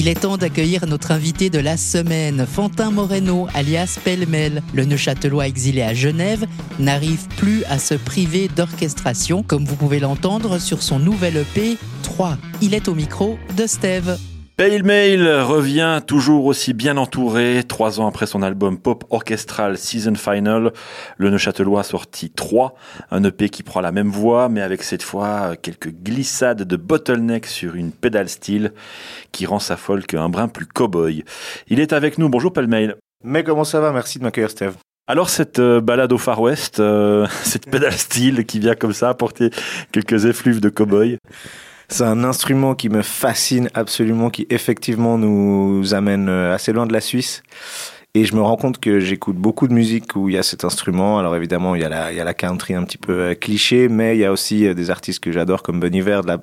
Il est temps d'accueillir notre invité de la semaine, Fantin Moreno, alias Pêle-Mêle. Le Neuchâtelois exilé à Genève n'arrive plus à se priver d'orchestration, comme vous pouvez l'entendre sur son nouvel EP 3. Il est au micro de Steve. Pale-Mail revient toujours aussi bien entouré. 3 ans après son album pop orchestral Season Final, le Neuchâtelois a sorti 3, un EP qui prend la même voix, mais avec cette fois quelques glissades de bottleneck sur une pédale style qui rend sa folk un brin plus cow-boy. Il est avec nous. Bonjour Pale-Mail. Mais comment ça va? Merci de m'accueillir, Steve. Alors cette balade au Far West, cette pédale style qui vient comme ça apporter quelques effluves de cow-boy. C'est un instrument qui me fascine absolument, qui effectivement nous amène assez loin de la Suisse. Et je me rends compte que j'écoute beaucoup de musique où il y a cet instrument. Alors évidemment, il y a la country un petit peu cliché, mais il y a aussi des artistes que j'adore comme Bon Iver, de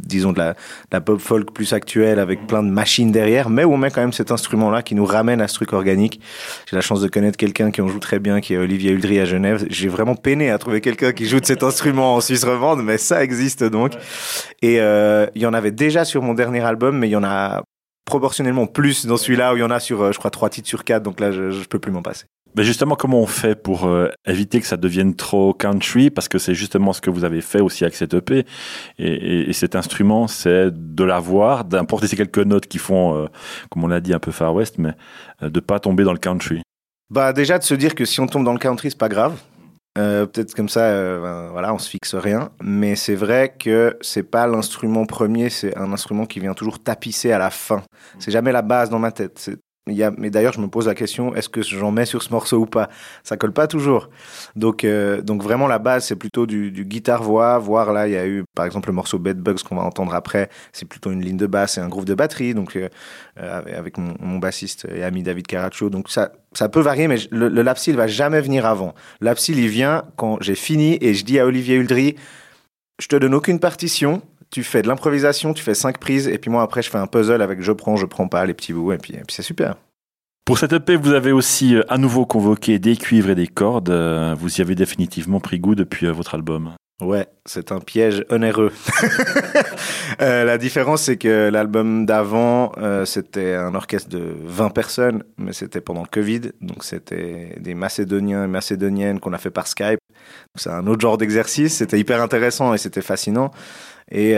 la pop folk plus actuelle avec plein de machines derrière, mais où on met quand même cet instrument-là qui nous ramène à ce truc organique. J'ai la chance de connaître quelqu'un qui en joue très bien, qui est Olivier Huldry à Genève. J'ai vraiment peiné à trouver quelqu'un qui joue de cet instrument en Suisse romande, mais ça existe donc. Et il y en avait déjà sur mon dernier album, mais il y en a proportionnellement plus dans celui-là où il y en a sur, je crois, 3 titres sur 4, donc là, je peux plus m'en passer. Mais justement, comment on fait pour éviter que ça devienne trop country? Parce que c'est justement ce que vous avez fait aussi avec cet EP. Et cet instrument, c'est de l'avoir, d'importer ces quelques notes qui font, comme on l'a dit, un peu Far West, mais de pas tomber dans le country. Bah, déjà, de se dire que si on tombe dans le country, c'est pas grave. Peut-être comme ça, voilà, on se fixe rien. Mais c'est vrai que c'est pas l'instrument premier, c'est un instrument qui vient toujours tapisser à la fin. C'est jamais la base dans ma tête. Mais d'ailleurs, je me pose la question, est-ce que j'en mets sur ce morceau ou pas? Ça colle pas toujours. Donc vraiment, la base, c'est plutôt du guitare-voix. Voire là, il y a eu, par exemple, le morceau Bed Bugs qu'on va entendre après. C'est plutôt une ligne de basse et un groove de batterie. Donc, avec mon bassiste et ami David Caraccio. Donc, ça peut varier, mais le lapsil va jamais venir avant. Le lapsil, il vient quand j'ai fini et je dis à Olivier Huldry, je te donne aucune partition. Tu fais de l'improvisation, tu fais 5 prises, et puis moi, après, je fais un puzzle avec je prends pas, les petits bouts, et puis c'est super. Pour cette EP, vous avez aussi à nouveau convoqué des cuivres et des cordes. Vous y avez définitivement pris goût depuis votre album. Ouais, c'est un piège onéreux. La différence, c'est que l'album d'avant, c'était un orchestre de 20 personnes, mais c'était pendant le Covid, donc c'était des Macédoniens et Macédoniennes qu'on a fait par Skype. Donc c'est un autre genre d'exercice, c'était hyper intéressant et c'était fascinant. Et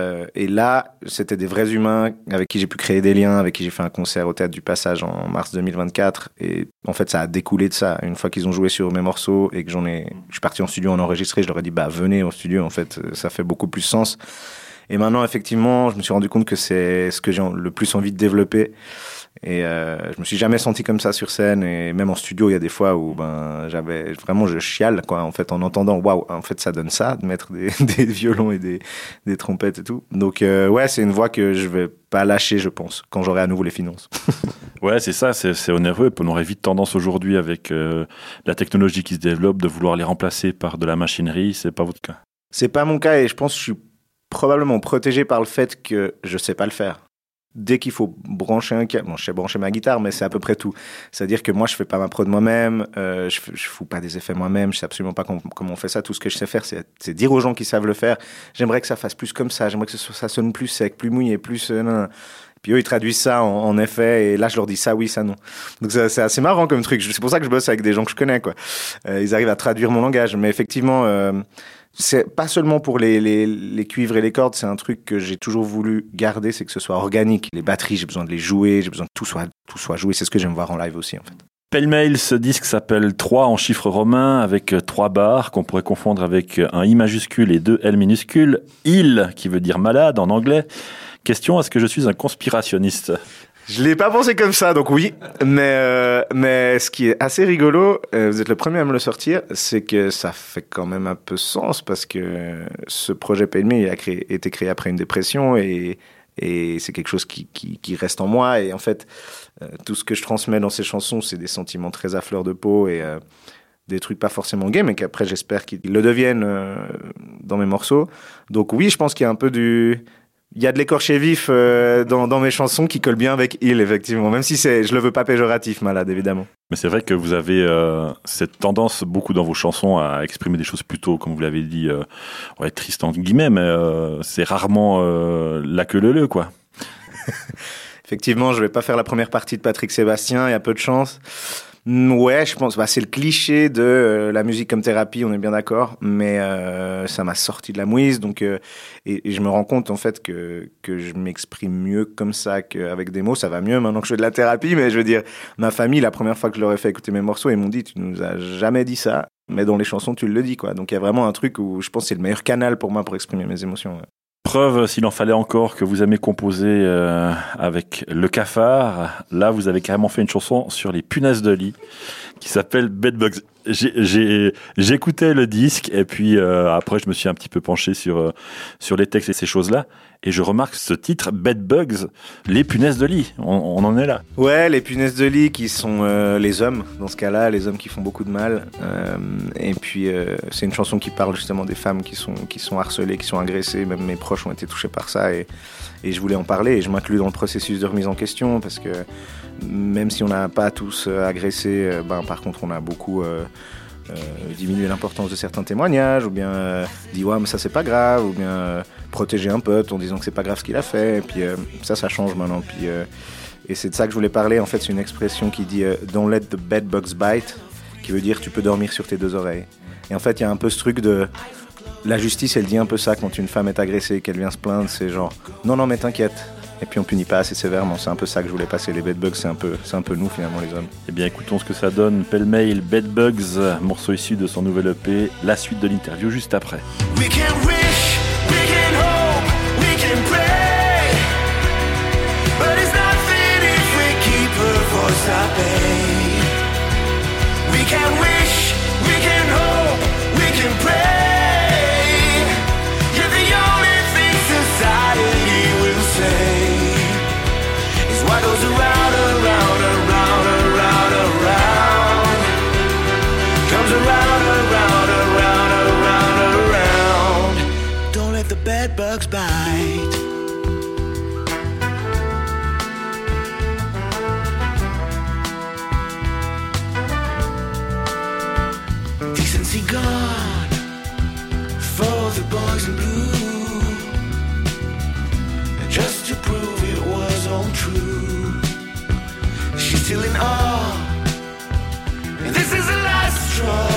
là, c'était des vrais humains avec qui j'ai pu créer des liens, avec qui j'ai fait un concert au Théâtre du Passage en mars 2024. Et en fait, ça a découlé de ça. Une fois qu'ils ont joué sur mes morceaux et que je suis parti en studio en enregistré, je leur ai dit, venez au studio. En fait, ça fait beaucoup plus sens. Et maintenant, effectivement, je me suis rendu compte que c'est ce que j'ai le plus envie de développer. Et je me suis jamais senti comme ça sur scène, et même en studio il y a des fois où je chiale quoi, en fait, en entendant waouh, en fait ça donne ça de mettre des violons et des trompettes et tout. Donc ouais, c'est une voix que je vais pas lâcher, je pense, quand j'aurai à nouveau les finances. Ouais, c'est ça, c'est onéreux. On aurait vite tendance aujourd'hui avec la technologie qui se développe de vouloir les remplacer par de la machinerie. C'est pas votre cas? C'est pas mon cas, et je pense que je suis probablement protégé par le fait que je sais pas le faire. Dès qu'il faut brancher un câble, je sais brancher ma guitare, mais c'est à peu près tout. C'est-à-dire que moi, je fais pas ma prod moi-même, je fous pas des effets moi-même, je sais absolument pas comment on fait ça. Tout ce que je sais faire, c'est dire aux gens qui savent le faire. J'aimerais que ça fasse plus comme ça, j'aimerais que ça sonne plus sec, plus mouillé, plus... non. Puis eux, ils traduisent ça en effet, et là, je leur dis ça oui, ça non. Donc c'est assez marrant comme truc. C'est pour ça que je bosse avec des gens que je connais, quoi. Ils arrivent à traduire mon langage, mais effectivement... c'est pas seulement pour les cuivres et les cordes, c'est un truc que j'ai toujours voulu garder, c'est que ce soit organique. Les batteries, j'ai besoin de les jouer, j'ai besoin que tout soit joué. C'est ce que j'aime voir en live aussi, en fait. Pêle-Mêle, ce disque s'appelle 3 en chiffres romains avec 3 barres qu'on pourrait confondre avec un I majuscule et 2 L minuscules. Il, qui veut dire malade en anglais. Question, est-ce que je suis un conspirationniste ? Je l'ai pas pensé comme ça, donc oui. Mais ce qui est assez rigolo, vous êtes le premier à me le sortir, c'est que ça fait quand même un peu sens, parce que ce projet Pale-Mêle a été créé après une dépression, et c'est quelque chose qui reste en moi. Et en fait, tout ce que je transmets dans ces chansons, c'est des sentiments très à fleur de peau, et des trucs pas forcément gays, mais qu'après j'espère qu'ils le deviennent dans mes morceaux. Donc oui, je pense qu'il y a un peu il y a de l'écorché vif dans mes chansons qui colle bien avec il, effectivement. Même si je le veux pas péjoratif, malade, évidemment. Mais c'est vrai que vous avez cette tendance, beaucoup dans vos chansons, à exprimer des choses plutôt, comme vous l'avez dit, tristes entre guillemets, mais c'est rarement la queue leu, quoi. Effectivement, je vais pas faire la première partie de Patrick Sébastien, il y a peu de chance. Ouais, je pense, c'est le cliché de la musique comme thérapie, on est bien d'accord, mais ça m'a sorti de la mouise, donc et je me rends compte en fait que je m'exprime mieux comme ça qu'avec des mots. Ça va mieux maintenant que je fais de la thérapie, mais je veux dire, ma famille, la première fois que je leur ai fait écouter mes morceaux, ils m'ont dit, tu nous as jamais dit ça, mais dans les chansons tu le dis, quoi. Donc il y a vraiment un truc où je pense que c'est le meilleur canal pour moi pour exprimer mes émotions. Ouais. Preuve, s'il en fallait encore, que vous aimez composer avec Le Cafard. Là, vous avez carrément fait une chanson sur les punaises de lit qui s'appelle Bedbugs. J'écoutais le disque et puis après, je me suis un petit peu penché sur les textes et ces choses-là. Et je remarque ce titre, Bedbugs, les punaises de lit. On en est là. Ouais, les punaises de lit qui sont les hommes, dans ce cas-là, les hommes qui font beaucoup de mal. Et puis, c'est une chanson qui parle justement des femmes qui sont harcelées, qui sont agressées. Même mes proches ont été touchés par ça. Et je voulais en parler. Et je m'inclus dans le processus de remise en question parce que même si on n'a pas tous agressé, par contre, on a beaucoup... diminuer l'importance de certains témoignages, ou bien dit ouais mais ça c'est pas grave, ou bien protéger un pote en disant que c'est pas grave ce qu'il a fait, et puis ça change maintenant, puis et c'est de ça que je voulais parler. En fait, c'est une expression qui dit don't let the bed bugs bite, qui veut dire tu peux dormir sur tes deux oreilles. Et en fait il y a un peu ce truc de la justice, elle dit un peu ça quand une femme est agressée, qu'elle vient se plaindre, c'est genre non mais t'inquiète. Et puis on punit pas assez sévèrement, c'est un peu ça que je voulais passer. Les bedbugs, c'est un peu nous finalement les hommes. Eh bien écoutons ce que ça donne. Pêle-mêle, Bedbugs, morceau issu de son nouvel EP. La suite de l'interview juste après. We can wish, we can hope, we can pray, but it's nothing if we keep her voice at bay. We can wish, we can hope, we can pray. You're the only thing society will say. What goes around, around, around, around, around, comes around, around, around, around, around. Don't let the bed bugs bite. Decency gone for the boys in blue, just to prove it was all true. She's still in awe, and this is the last straw.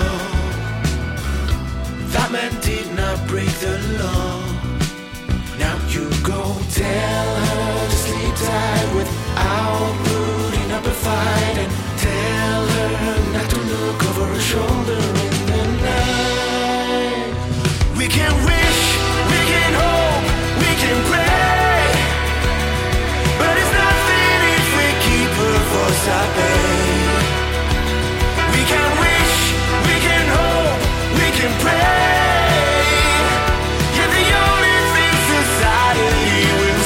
That man did not break the law. Now you go tell her to sleep tight without putting up a fight, and tell her not to look over her shoulder in the night. We can wish, we can hope, we can pray, but it's nothing if we keep her voice at bay. We can wish, we can hope, we can pray. You're the only thing society will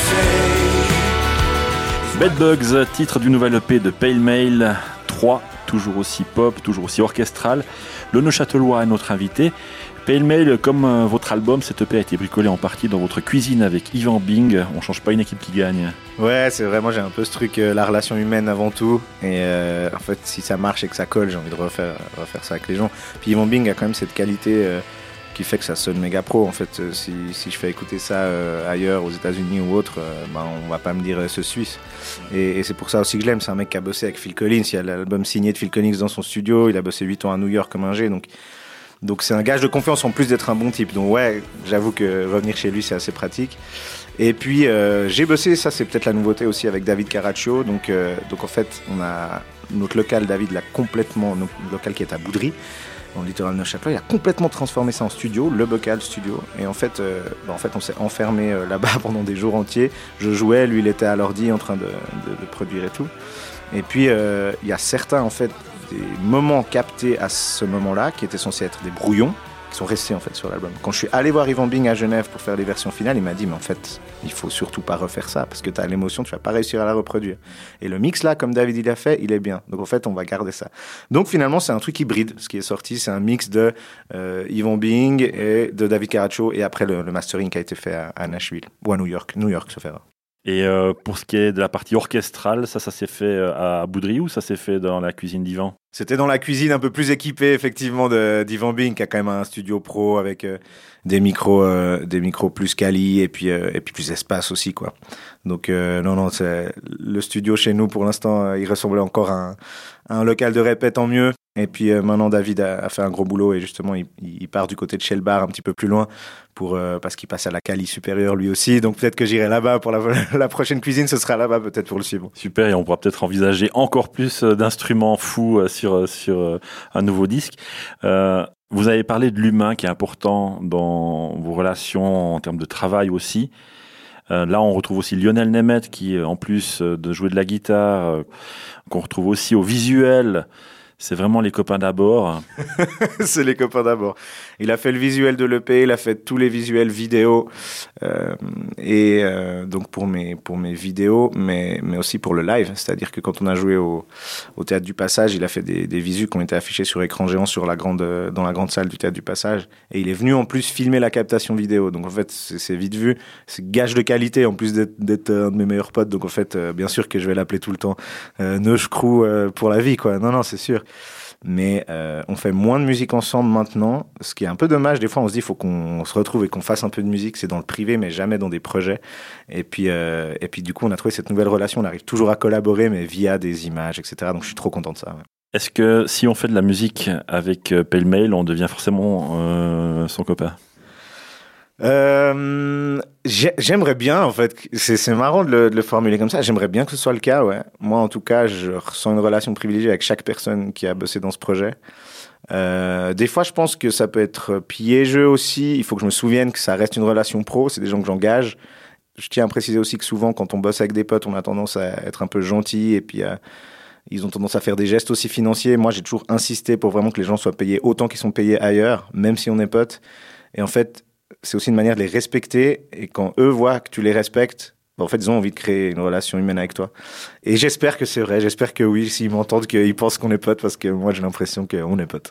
say. Bedbugs, titre du nouvel EP de Pêle-mêle 3, toujours aussi pop, toujours aussi orchestral. Le Neuchâtelois est notre invité. Pêle-mêle, comme votre album, cet EP a été bricolé en partie dans votre cuisine avec Yvan Bing. On change pas une équipe qui gagne. Ouais, c'est vraiment, j'ai un peu ce truc, la relation humaine avant tout. Et en fait, si ça marche et que ça colle, j'ai envie de refaire ça avec les gens. Puis Yvan Bing a quand même cette qualité qui fait que ça sonne méga pro. En fait, si je fais écouter ça ailleurs, aux États-Unis ou autre, on va pas me dire ce Suisse. Et c'est pour ça aussi que je l'aime. C'est un mec qui a bossé avec Phil Collins. Il y a l'album signé de Phil Collins dans son studio. Il a bossé 8 ans à New York comme ingé. Donc c'est un gage de confiance en plus d'être un bon type. Donc ouais, j'avoue que revenir chez lui, c'est assez pratique. Et puis j'ai bossé, ça c'est peut-être la nouveauté aussi, avec David Caraccio. Donc en fait, on a notre local, David l'a complètement, notre local qui est à Boudry, dans le littoral Neuchâtelois, il a complètement transformé ça en studio, le Bocal Studio. Et en fait on s'est enfermé là-bas pendant des jours entiers. Je jouais, lui il était à l'ordi en train de produire et tout. Et puis il y a certains en fait des moments captés à ce moment-là qui étaient censés être des brouillons qui sont restés en fait sur l'album. Quand je suis allé voir Yvan Bing à Genève pour faire les versions finales, il m'a dit mais en fait il faut surtout pas refaire ça parce que tu as l'émotion, tu vas pas réussir à la reproduire. Et le mix là, comme David il a fait, il est bien. Donc en fait on va garder ça. Donc finalement c'est un truc hybride. Ce qui est sorti, c'est un mix de Yvan Bing et de David Caraccio, et après le mastering qui a été fait à Nashville ou à New York sauf erreur. Et pour ce qui est de la partie orchestrale, ça s'est fait à Boudry ou ça s'est fait dans la cuisine d'Yvan ? C'était dans la cuisine un peu plus équipée, effectivement, d'Yvan Bing, qui a quand même un studio pro avec des micros plus quali et puis plus espace aussi, quoi. Donc, non, c'est le studio chez nous, pour l'instant, il ressemblait encore à un local de répète en mieux. Et puis maintenant, David a fait un gros boulot et justement, il part du côté de Shellbar, un petit peu plus loin, parce qu'il passe à la quali supérieure lui aussi. Donc peut-être que j'irai là-bas pour la prochaine cuisine, ce sera là-bas peut-être pour le suivre. Super, et on pourra peut-être envisager encore plus d'instruments fous sur un nouveau disque. Vous avez parlé de l'humain qui est important dans vos relations en termes de travail aussi. Là, on retrouve aussi Lionel Nemeth qui, en plus de jouer de la guitare, qu'on retrouve aussi au visuel. C'est vraiment les copains d'abord. C'est les copains d'abord. Il a fait le visuel de l'EP, il a fait tous les visuels vidéo, donc pour mes vidéos, mais aussi pour le live. C'est-à-dire que quand on a joué au Théâtre du Passage, il a fait des visus qui ont été affichés sur écran géant dans la grande salle du Théâtre du Passage. Et il est venu en plus filmer la captation vidéo. Donc en fait, c'est vite vu. C'est gage de qualité en plus d'être un de mes meilleurs potes. Donc en fait, bien sûr que je vais l'appeler tout le temps Neuge Crew pour la vie, quoi. Non, c'est sûr. Mais on fait moins de musique ensemble maintenant, ce qui est un peu dommage. Des fois on se dit il faut qu'on se retrouve et qu'on fasse un peu de musique, c'est dans le privé mais jamais dans des projets. Et puis du coup on a trouvé cette nouvelle relation, on arrive toujours à collaborer mais via des images, etc. Donc je suis trop content de ça, ouais. Est-ce que si on fait de la musique avec Pale Mail, on devient forcément son copain? J'aimerais bien, en fait, c'est marrant de le formuler comme ça, j'aimerais bien que ce soit le cas, ouais. Moi, en tout cas, je ressens une relation privilégiée avec chaque personne qui a bossé dans ce projet. Des fois, je pense que ça peut être piégeux aussi, il faut que je me souvienne que ça reste une relation pro, c'est des gens que j'engage. Je tiens à préciser aussi que souvent, quand on bosse avec des potes, on a tendance à être un peu gentil et puis ils ont tendance à faire des gestes aussi financiers. Moi, j'ai toujours insisté pour vraiment que les gens soient payés autant qu'ils sont payés ailleurs, même si on est potes. Et en fait, c'est aussi une manière de les respecter, et quand eux voient que tu les respectes, en fait, ils ont envie de créer une relation humaine avec toi. Et j'espère que c'est vrai, j'espère que oui, s'ils m'entendent, qu'ils pensent qu'on est potes, parce que moi, j'ai l'impression qu'on est potes.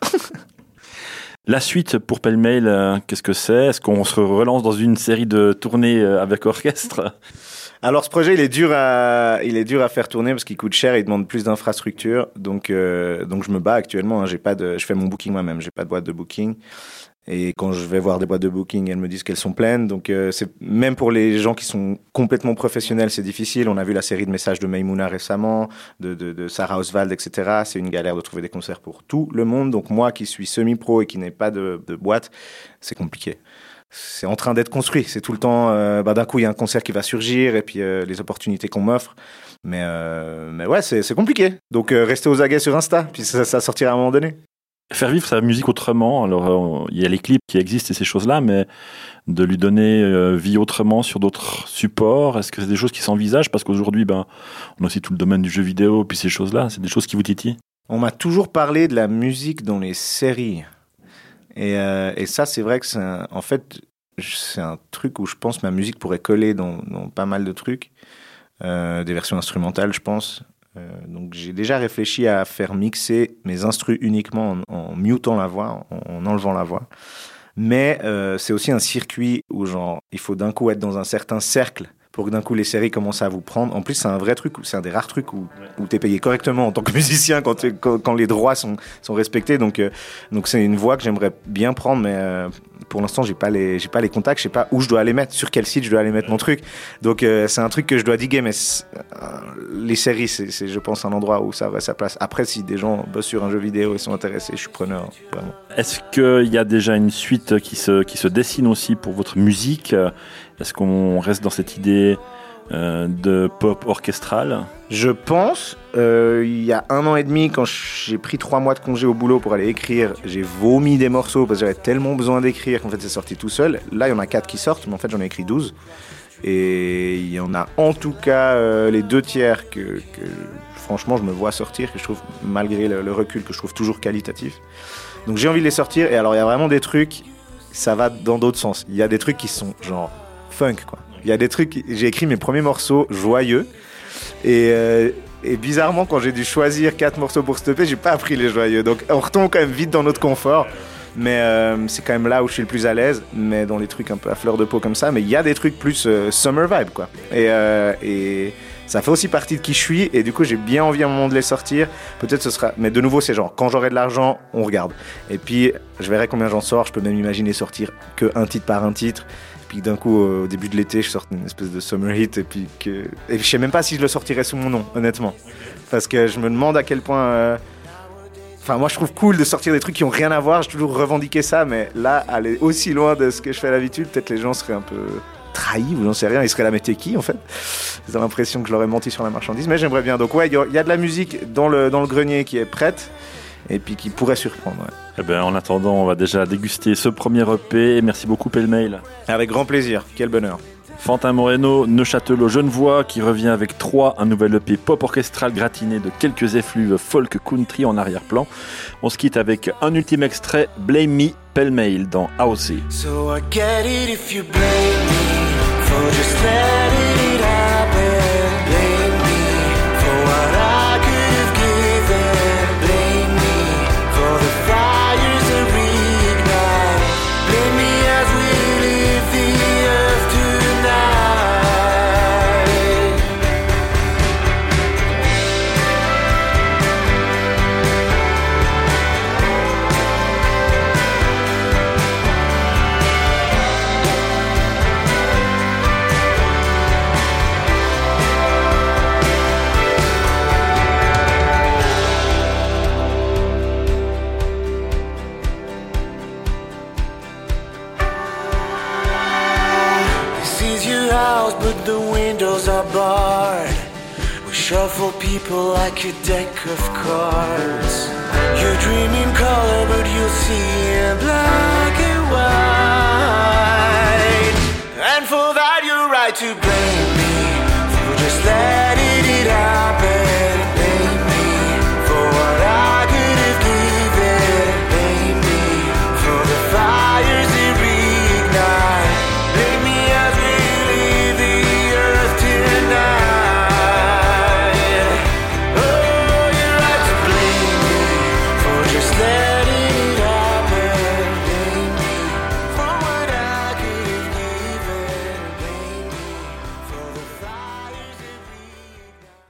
La suite pour Pale Mail, qu'est-ce que c'est? Est-ce qu'on se relance dans une série de tournées avec orchestre? Alors, ce projet, il est dur à faire tourner parce qu'il coûte cher et il demande plus d'infrastructures. Donc je me bats actuellement, hein, je fais mon booking moi-même, j'ai pas de boîte de booking. Et quand je vais voir des boîtes de booking, elles me disent qu'elles sont pleines. Donc, c'est même pour les gens qui sont complètement professionnels, c'est difficile. On a vu la série de messages de Maïmouna récemment, de Sarah Oswald, etc. C'est une galère de trouver des concerts pour tout le monde. Donc, moi qui suis semi-pro et qui n'ai pas de boîte, c'est compliqué. C'est en train d'être construit. C'est tout le temps, d'un coup, il y a un concert qui va surgir et puis les opportunités qu'on m'offre. Mais ouais, c'est compliqué. Donc, restez aux aguets sur Insta, puis ça sortira à un moment donné. Faire vivre sa musique autrement, alors il y a les clips qui existent et ces choses-là, mais de lui donner vie autrement sur d'autres supports, est-ce que c'est des choses qui s'envisagent? Parce qu'aujourd'hui, on a aussi tout le domaine du jeu vidéo, puis ces choses-là, c'est des choses qui vous titillent? On m'a toujours parlé de la musique dans les séries. Et ça, c'est vrai que c'est un truc où je pense que ma musique pourrait coller dans pas mal de trucs. Des versions instrumentales, je pense. Donc j'ai déjà réfléchi à faire mixer mes instrus uniquement en mutant la voix, en enlevant la voix. Mais c'est aussi un circuit où il faut d'un coup être dans un certain cercle pour que d'un coup les séries commencent à vous prendre. En plus, c'est un vrai truc, c'est un des rares trucs où t'es payé correctement en tant que musicien quand les droits sont respectés. Donc c'est une voie que j'aimerais bien prendre, mais pour l'instant j'ai pas les contacts, je sais pas où je dois aller mettre, sur quel site je dois aller mettre mon truc. Donc c'est un truc que je dois diguer, mais les séries c'est je pense un endroit où ça aurait sa place. Après, si des gens bossent sur un jeu vidéo et sont intéressés, je suis preneur, vraiment. Est-ce qu'il y a déjà une suite qui se dessine aussi pour votre musique? Est-ce qu'on reste dans cette idée de pop orchestral? Je pense. Il y a 1 an et demi, quand j'ai pris 3 mois de congé au boulot pour aller écrire, j'ai vomi des morceaux parce que j'avais tellement besoin d'écrire qu'en fait c'est sorti tout seul. Là, il y en a 4 qui sortent, mais en fait j'en ai écrit 12. Et il y en a en tout cas les 2 tiers que franchement je me vois sortir, que je trouve, malgré le recul, que je trouve toujours qualitatif. Donc j'ai envie de les sortir. Et alors il y a vraiment des trucs, ça va dans d'autres sens. Il y a des trucs qui sont genre funk, quoi. Il y a des trucs, j'ai écrit mes premiers morceaux joyeux et bizarrement quand j'ai dû choisir 4 morceaux pour stopper, j'ai pas appris les joyeux, donc on retombe quand même vite dans notre confort, mais c'est quand même là où je suis le plus à l'aise, mais dans les trucs un peu à fleur de peau comme ça. Mais il y a des trucs plus summer vibe, quoi, et Ça fait aussi partie de qui je suis et du coup j'ai bien envie à un moment de les sortir. Peut-être ce sera, mais de nouveau c'est genre quand j'aurai de l'argent, on regarde. Et puis je verrai combien j'en sors. Je peux même imaginer sortir que un titre par un titre. Puis d'un coup au début de l'été je sorte une espèce de summer hit et je sais même pas si je le sortirai sous mon nom honnêtement, parce que je me demande à quel point. Enfin, moi, je trouve cool de sortir des trucs qui ont rien à voir. J'ai toujours revendiqué ça, mais là, aller aussi loin de ce que je fais à l'habitude, peut-être les gens seraient un peu trahis ou j'en sais rien. Ils seraient là, mais t'es qui, en fait? J'ai l'impression que je leur ai menti sur la marchandise, mais j'aimerais bien. Donc, ouais, il y a de la musique dans le grenier qui est prête et puis qui pourrait surprendre. Ouais. Eh ben, en attendant, on va déjà déguster ce premier EP. Merci beaucoup, Pêle-Mêle. Avec grand plaisir. Quel bonheur. Fantin Moreno, Neuchâtelot Genevois, qui revient avec 3, un nouvel EP pop orchestral gratiné de quelques effluves folk country en arrière-plan. On se quitte avec un ultime extrait, Blame Me, Pêle-Mêle dans AOC. So I get it if you blame me for just letting it happen. Blame me for what I could have given. Blame me for the fires that reignite. Blame me as we leave the earth tonight. But the windows are barred. We shuffle people like a deck of cards. You dream in color, but you'll see in black and white. And for that you're right to blame me for just letting